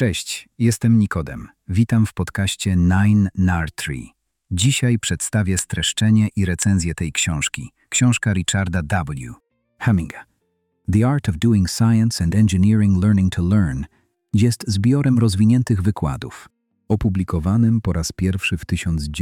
Cześć, jestem Nikodem. Witam w podcaście 9NAR3. Dzisiaj przedstawię streszczenie i recenzję tej książki. Książka Richarda W. Hamminga. The Art of Doing Science and Engineering Learning to Learn jest zbiorem rozwiniętych wykładów, opublikowanym po raz pierwszy w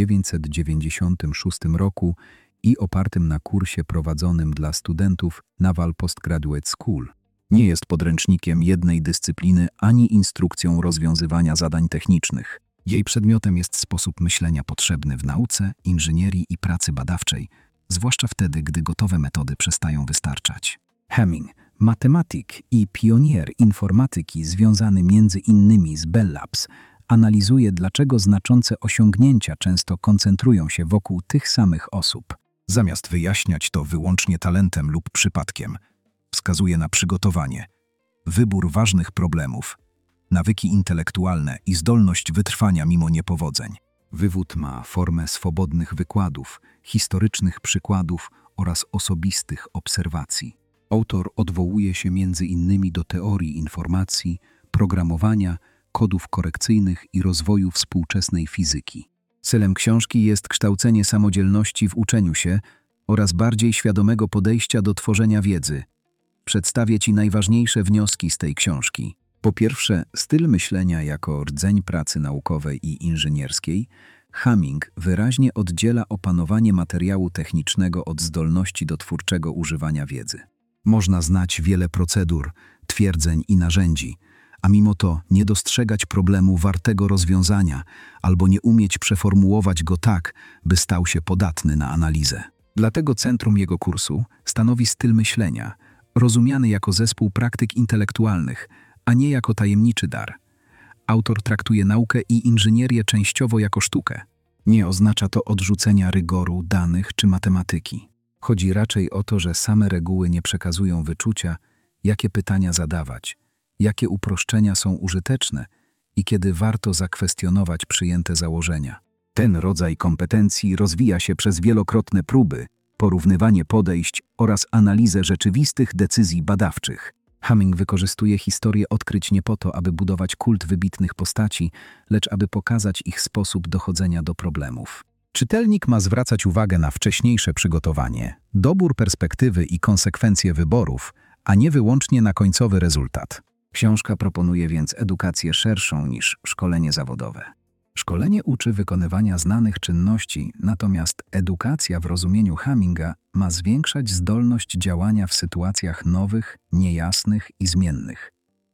1996 roku i opartym na kursie prowadzonym dla studentów Naval Postgraduate School. Nie jest podręcznikiem jednej dyscypliny ani instrukcją rozwiązywania zadań technicznych. Jej przedmiotem jest sposób myślenia potrzebny w nauce, inżynierii i pracy badawczej, zwłaszcza wtedy, gdy gotowe metody przestają wystarczać. Hamming, matematyk i pionier informatyki związany między innymi z Bell Labs, analizuje, dlaczego znaczące osiągnięcia często koncentrują się wokół tych samych osób. Zamiast wyjaśniać to wyłącznie talentem lub przypadkiem, wskazuje na przygotowanie, wybór ważnych problemów, nawyki intelektualne i zdolność wytrwania mimo niepowodzeń. Wywód ma formę swobodnych wykładów, historycznych przykładów oraz osobistych obserwacji. Autor odwołuje się m.in. do teorii informacji, programowania, kodów korekcyjnych i rozwoju współczesnej fizyki. Celem książki jest kształcenie samodzielności w uczeniu się oraz bardziej świadomego podejścia do tworzenia wiedzy. Przedstawię Ci najważniejsze wnioski z tej książki. Po pierwsze, styl myślenia jako rdzeń pracy naukowej i inżynierskiej. Hamming wyraźnie oddziela opanowanie materiału technicznego od zdolności do twórczego używania wiedzy. Można znać wiele procedur, twierdzeń i narzędzi, a mimo to nie dostrzegać problemu wartego rozwiązania albo nie umieć przeformułować go tak, by stał się podatny na analizę. Dlatego centrum jego kursu stanowi styl myślenia, rozumiany jako zespół praktyk intelektualnych, a nie jako tajemniczy dar. Autor traktuje naukę i inżynierię częściowo jako sztukę. Nie oznacza to odrzucenia rygoru, danych czy matematyki. Chodzi raczej o to, że same reguły nie przekazują wyczucia, jakie pytania zadawać, jakie uproszczenia są użyteczne i kiedy warto zakwestionować przyjęte założenia. Ten rodzaj kompetencji rozwija się przez wielokrotne próby, porównywanie podejść oraz analizę rzeczywistych decyzji badawczych. Hamming wykorzystuje historię odkryć nie po to, aby budować kult wybitnych postaci, lecz aby pokazać ich sposób dochodzenia do problemów. Czytelnik ma zwracać uwagę na wcześniejsze przygotowanie, dobór perspektywy i konsekwencje wyborów, a nie wyłącznie na końcowy rezultat. Książka proponuje więc edukację szerszą niż szkolenie zawodowe. Szkolenie uczy wykonywania znanych czynności, natomiast edukacja w rozumieniu Hamminga ma zwiększać zdolność działania w sytuacjach nowych, niejasnych i zmiennych.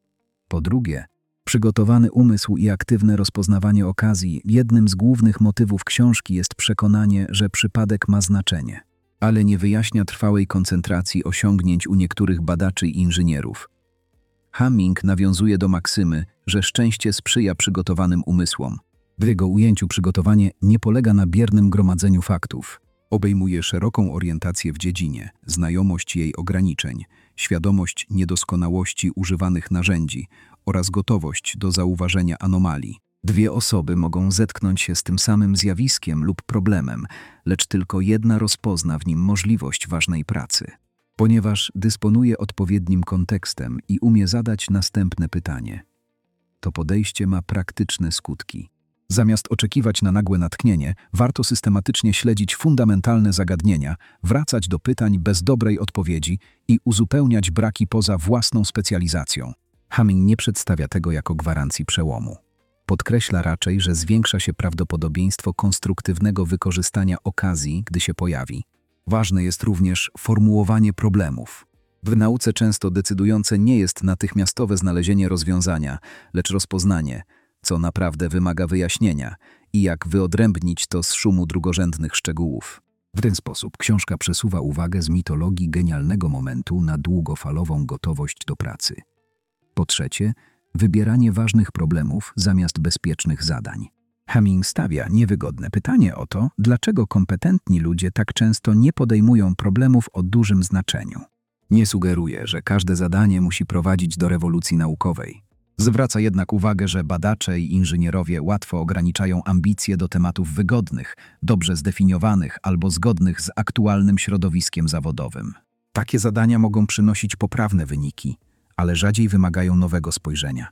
Po drugie, przygotowany umysł i aktywne rozpoznawanie okazji. Jednym z głównych motywów książki jest przekonanie, że przypadek ma znaczenie, ale nie wyjaśnia trwałej koncentracji osiągnięć u niektórych badaczy i inżynierów. Hamming nawiązuje do maksymy, że szczęście sprzyja przygotowanym umysłom. W jego ujęciu przygotowanie nie polega na biernym gromadzeniu faktów. Obejmuje szeroką orientację w dziedzinie, znajomość jej ograniczeń, świadomość niedoskonałości używanych narzędzi oraz gotowość do zauważenia anomalii. Dwie osoby mogą zetknąć się z tym samym zjawiskiem lub problemem, lecz tylko jedna rozpozna w nim możliwość ważnej pracy. Ponieważ dysponuje odpowiednim kontekstem i umie zadać następne pytanie. To podejście ma praktyczne skutki. Zamiast oczekiwać na nagłe natchnienie, warto systematycznie śledzić fundamentalne zagadnienia, wracać do pytań bez dobrej odpowiedzi i uzupełniać braki poza własną specjalizacją. Hamming nie przedstawia tego jako gwarancji przełomu. Podkreśla raczej, że zwiększa się prawdopodobieństwo konstruktywnego wykorzystania okazji, gdy się pojawi. Ważne jest również formułowanie problemów. W nauce często decydujące nie jest natychmiastowe znalezienie rozwiązania, lecz rozpoznanie, co naprawdę wymaga wyjaśnienia i jak wyodrębnić to z szumu drugorzędnych szczegółów. W ten sposób książka przesuwa uwagę z mitologii genialnego momentu na długofalową gotowość do pracy. Po trzecie, wybieranie ważnych problemów zamiast bezpiecznych zadań. Hamming stawia niewygodne pytanie o to, dlaczego kompetentni ludzie tak często nie podejmują problemów o dużym znaczeniu. Nie sugeruje, że każde zadanie musi prowadzić do rewolucji naukowej. Zwraca jednak uwagę, że badacze i inżynierowie łatwo ograniczają ambicje do tematów wygodnych, dobrze zdefiniowanych albo zgodnych z aktualnym środowiskiem zawodowym. Takie zadania mogą przynosić poprawne wyniki, ale rzadziej wymagają nowego spojrzenia.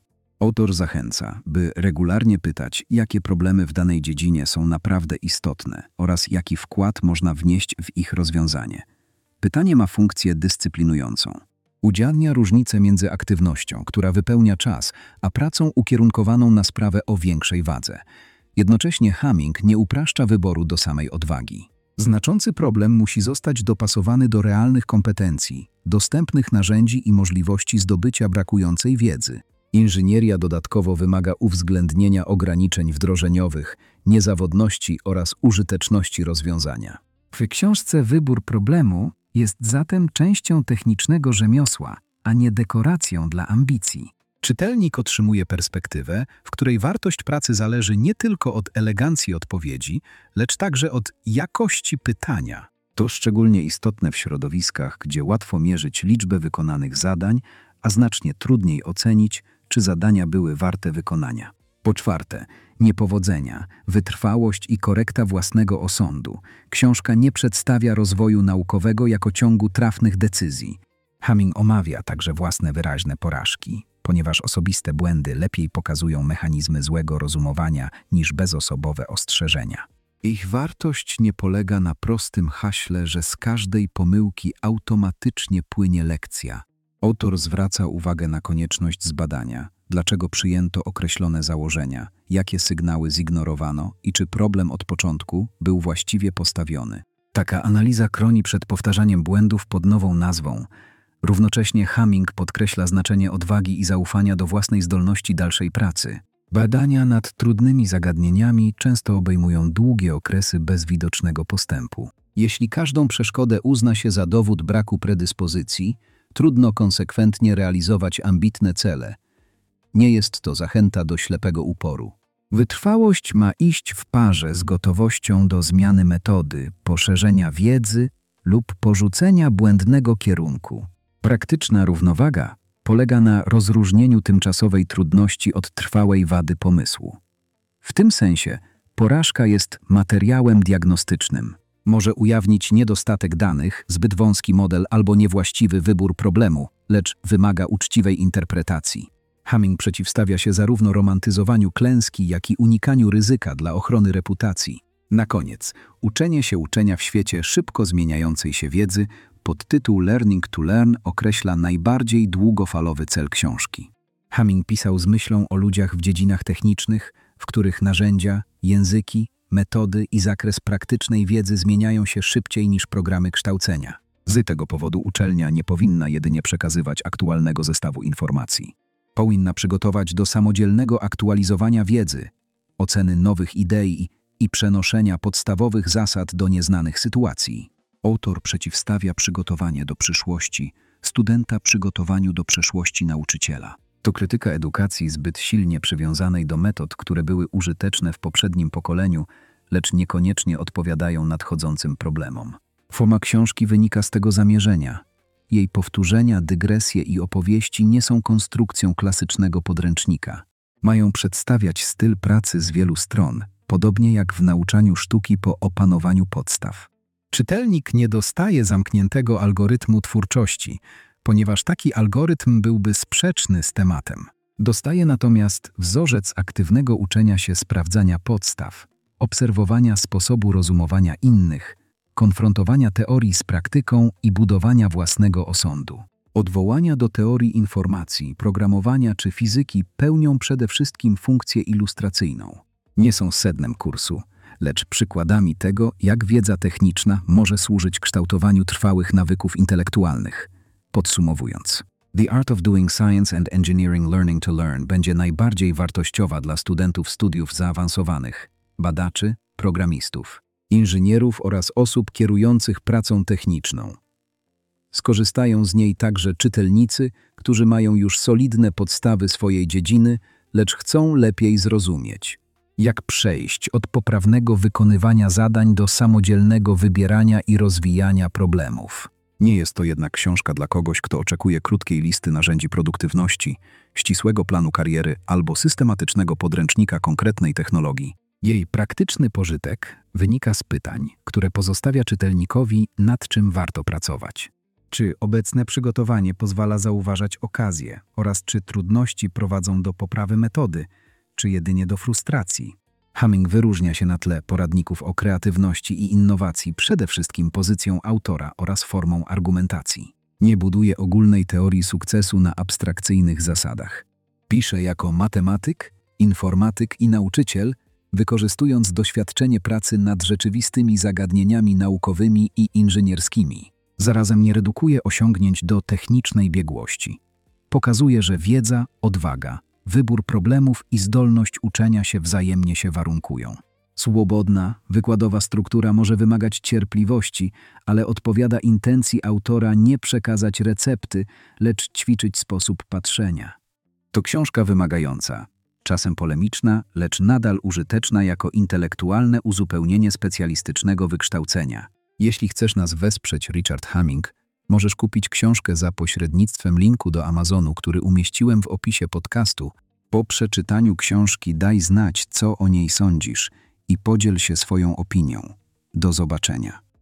Autor zachęca, by regularnie pytać, jakie problemy w danej dziedzinie są naprawdę istotne oraz jaki wkład można wnieść w ich rozwiązanie. Pytanie ma funkcję dyscyplinującą. Ujawnia różnicę między aktywnością, która wypełnia czas, a pracą ukierunkowaną na sprawę o większej wadze. Jednocześnie Hamming nie upraszcza wyboru do samej odwagi. Znaczący problem musi zostać dopasowany do realnych kompetencji, dostępnych narzędzi i możliwości zdobycia brakującej wiedzy. Inżynieria dodatkowo wymaga uwzględnienia ograniczeń wdrożeniowych, niezawodności oraz użyteczności rozwiązania. W książce wybór problemu jest zatem częścią technicznego rzemiosła, a nie dekoracją dla ambicji. Czytelnik otrzymuje perspektywę, w której wartość pracy zależy nie tylko od elegancji odpowiedzi, lecz także od jakości pytania. To szczególnie istotne w środowiskach, gdzie łatwo mierzyć liczbę wykonanych zadań, a znacznie trudniej ocenić, czy zadania były warte wykonania. Po czwarte, niepowodzenia, wytrwałość i korekta własnego osądu. Książka nie przedstawia rozwoju naukowego jako ciągu trafnych decyzji. Hamming omawia także własne wyraźne porażki, ponieważ osobiste błędy lepiej pokazują mechanizmy złego rozumowania niż bezosobowe ostrzeżenia. Ich wartość nie polega na prostym haśle, że z każdej pomyłki automatycznie płynie lekcja. Autor zwraca uwagę na konieczność zbadania, dlaczego przyjęto określone założenia, jakie sygnały zignorowano i czy problem od początku był właściwie postawiony. Taka analiza chroni przed powtarzaniem błędów pod nową nazwą. Równocześnie Hamming podkreśla znaczenie odwagi i zaufania do własnej zdolności dalszej pracy. Badania nad trudnymi zagadnieniami często obejmują długie okresy bez widocznego postępu. Jeśli każdą przeszkodę uzna się za dowód braku predyspozycji, trudno konsekwentnie realizować ambitne cele. Nie jest to zachęta do ślepego uporu. Wytrwałość ma iść w parze z gotowością do zmiany metody, poszerzenia wiedzy lub porzucenia błędnego kierunku. Praktyczna równowaga polega na rozróżnieniu tymczasowej trudności od trwałej wady pomysłu. W tym sensie porażka jest materiałem diagnostycznym. Może ujawnić niedostatek danych, zbyt wąski model albo niewłaściwy wybór problemu, lecz wymaga uczciwej interpretacji. Hamming przeciwstawia się zarówno romantyzowaniu klęski, jak i unikaniu ryzyka dla ochrony reputacji. Na koniec, uczenie się uczenia w świecie szybko zmieniającej się wiedzy, podtytuł Learning to Learn określa najbardziej długofalowy cel książki. Hamming pisał z myślą o ludziach w dziedzinach technicznych, w których narzędzia, języki, metody i zakres praktycznej wiedzy zmieniają się szybciej niż programy kształcenia. Z tego powodu uczelnia nie powinna jedynie przekazywać aktualnego zestawu informacji. Powinna przygotować do samodzielnego aktualizowania wiedzy, oceny nowych idei i przenoszenia podstawowych zasad do nieznanych sytuacji. Autor przeciwstawia przygotowanie do przyszłości studenta przygotowaniu do przeszłości nauczyciela. To krytyka edukacji zbyt silnie przywiązanej do metod, które były użyteczne w poprzednim pokoleniu, lecz niekoniecznie odpowiadają nadchodzącym problemom. Forma książki wynika z tego zamierzenia. Jej powtórzenia, dygresje i opowieści nie są konstrukcją klasycznego podręcznika. Mają przedstawiać styl pracy z wielu stron, podobnie jak w nauczaniu sztuki po opanowaniu podstaw. Czytelnik nie dostaje zamkniętego algorytmu twórczości, ponieważ taki algorytm byłby sprzeczny z tematem. Dostaje natomiast wzorzec aktywnego uczenia się sprawdzania podstaw, obserwowania sposobu rozumowania innych, konfrontowania teorii z praktyką i budowania własnego osądu. Odwołania do teorii informacji, programowania czy fizyki pełnią przede wszystkim funkcję ilustracyjną. Nie są sednem kursu, lecz przykładami tego, jak wiedza techniczna może służyć kształtowaniu trwałych nawyków intelektualnych. Podsumowując, The Art of Doing Science and Engineering Learning to Learn będzie najbardziej wartościowa dla studentów studiów zaawansowanych, badaczy, programistów, inżynierów oraz osób kierujących pracą techniczną. Skorzystają z niej także czytelnicy, którzy mają już solidne podstawy swojej dziedziny, lecz chcą lepiej zrozumieć, jak przejść od poprawnego wykonywania zadań do samodzielnego wybierania i rozwijania problemów. Nie jest to jednak książka dla kogoś, kto oczekuje krótkiej listy narzędzi produktywności, ścisłego planu kariery albo systematycznego podręcznika konkretnej technologii. Jej praktyczny pożytek wynika z pytań, które pozostawia czytelnikowi, nad czym warto pracować. Czy obecne przygotowanie pozwala zauważać okazje oraz czy trudności prowadzą do poprawy metody, czy jedynie do frustracji? Hamming wyróżnia się na tle poradników o kreatywności i innowacji przede wszystkim pozycją autora oraz formą argumentacji. Nie buduje ogólnej teorii sukcesu na abstrakcyjnych zasadach. Pisze jako matematyk, informatyk i nauczyciel, wykorzystując doświadczenie pracy nad rzeczywistymi zagadnieniami naukowymi i inżynierskimi. Zarazem nie redukuje osiągnięć do technicznej biegłości. Pokazuje, że wiedza, odwaga, wybór problemów i zdolność uczenia się wzajemnie się warunkują. Swobodna, wykładowa struktura może wymagać cierpliwości, ale odpowiada intencji autora nie przekazać recepty, lecz ćwiczyć sposób patrzenia. To książka wymagająca, czasem polemiczna, lecz nadal użyteczna jako intelektualne uzupełnienie specjalistycznego wykształcenia. Jeśli chcesz nas wesprzeć, Richard Hamming, możesz kupić książkę za pośrednictwem linku do Amazonu, który umieściłem w opisie podcastu. Po przeczytaniu książki daj znać, co o niej sądzisz i podziel się swoją opinią. Do zobaczenia.